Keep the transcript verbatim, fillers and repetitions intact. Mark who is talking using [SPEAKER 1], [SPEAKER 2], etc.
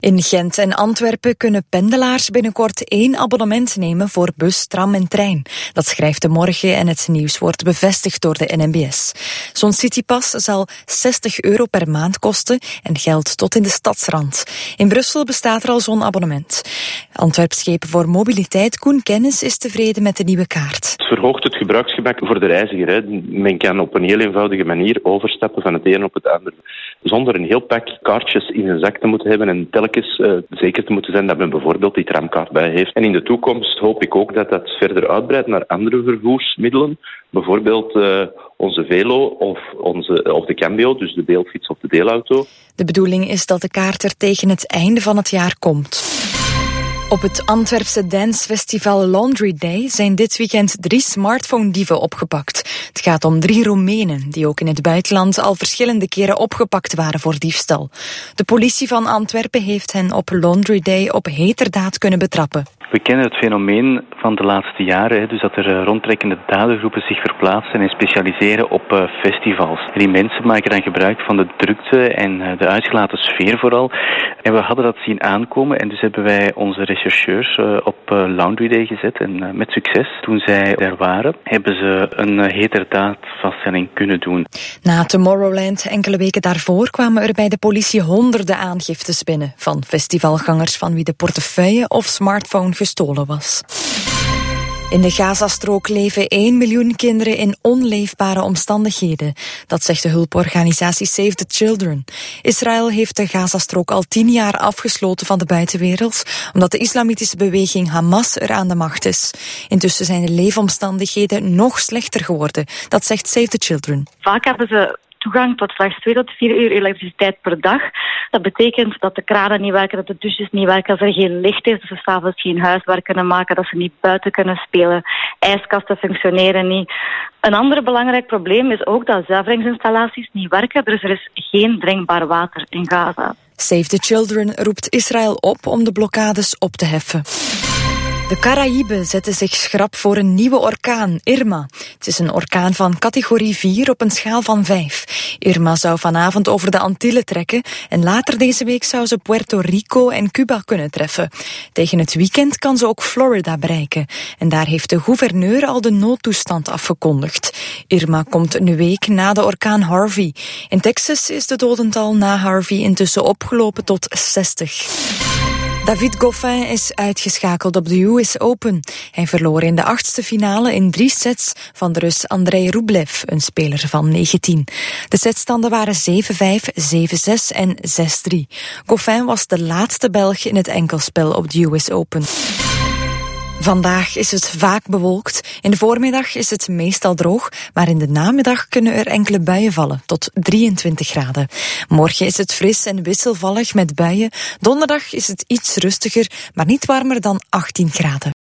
[SPEAKER 1] In Gent en Antwerpen kunnen pendelaars binnenkort één abonnement nemen voor bus, tram en trein. Dat schrijft De Morgen en het nieuws wordt bevestigd door de N M B S. Zo'n citypas zal zestig euro per maand kosten en geldt tot in de stadsrand. In Brussel bestaat er al zo'n abonnement. Antwerpschepen voor mobiliteit Koen Kennis is tevreden met de nieuwe kaart.
[SPEAKER 2] Het verhoogt het gebruiksgemak voor de reiziger. Hè. Men kan op een heel eenvoudige manier overstappen van het een op het andere. Zonder een heel pak kaartjes in zijn zak te moeten hebben en telkens uh, zeker te moeten zijn dat men bijvoorbeeld die tramkaart bij heeft. En in de toekomst hoop ik ook dat dat verder uitbreidt naar andere vervoersmiddelen. Bijvoorbeeld uh, onze Velo of, onze, of de Cambio, dus de deelfiets of de deelauto.
[SPEAKER 1] De bedoeling is dat de kaart er tegen het einde van het jaar komt. Op het Antwerpse dancefestival Laundry Day zijn dit weekend drie smartphone-dieven opgepakt. Het gaat om drie Roemenen die ook in het buitenland al verschillende keren opgepakt waren voor diefstal. De politie van Antwerpen heeft hen op Laundry Day op heterdaad kunnen betrappen.
[SPEAKER 3] We kennen het fenomeen van de laatste jaren, dus dat er rondtrekkende dadergroepen zich verplaatsen en specialiseren op festivals. Die mensen maken dan gebruik van de drukte en de uitgelaten sfeer vooral. En we hadden dat zien aankomen en dus hebben wij onze rechercheurs op Laundry Day gezet en met succes. Toen zij er waren, hebben ze een heterdaadvaststelling kunnen doen.
[SPEAKER 1] Na Tomorrowland enkele weken daarvoor kwamen er bij de politie honderden aangiftes binnen van festivalgangers van wie de portefeuille of smartphone gestolen was. In de Gazastrook leven één miljoen kinderen in onleefbare omstandigheden. Dat zegt de hulporganisatie Save the Children. Israël heeft de Gazastrook al tien jaar afgesloten van de buitenwereld, omdat de islamitische beweging Hamas er aan de macht is. Intussen zijn de leefomstandigheden nog slechter geworden. Dat zegt Save the Children.
[SPEAKER 4] Vaak hebben ze toegang tot slechts twee tot vier uur elektriciteit per dag. Dat betekent dat de kranen niet werken, dat de douches niet werken, dat er geen licht is, dat ze s'avonds geen huiswerk kunnen maken, dat ze niet buiten kunnen spelen. Ijskasten functioneren niet. Een ander belangrijk probleem is ook dat zuiveringsinstallaties niet werken, dus er is geen drinkbaar water in Gaza.
[SPEAKER 1] Save the Children roept Israël op om de blokkades op te heffen. De Caraïben zetten zich schrap voor een nieuwe orkaan, Irma. Het is een orkaan van categorie vier op een schaal van vijf. Irma zou vanavond over de Antillen trekken en later deze week zou ze Puerto Rico en Cuba kunnen treffen. Tegen het weekend kan ze ook Florida bereiken. En daar heeft de gouverneur al de noodtoestand afgekondigd. Irma komt een week na de orkaan Harvey. In Texas is de dodental na Harvey intussen opgelopen tot zestig. David Goffin is uitgeschakeld op de U S Open. Hij verloor in de achtste finale in drie sets van de Rus Andrei Rublev, een speler van negentien. De setstanden waren zeven vijf, zeven zes en zes drie. Goffin was de laatste Belg in het enkelspel op de U S Open. Vandaag is het vaak bewolkt. In de voormiddag is het meestal droog, maar in de namiddag kunnen er enkele buien vallen, tot drieëntwintig graden. Morgen is het fris en wisselvallig met buien. Donderdag is het iets rustiger, maar niet warmer dan achttien graden.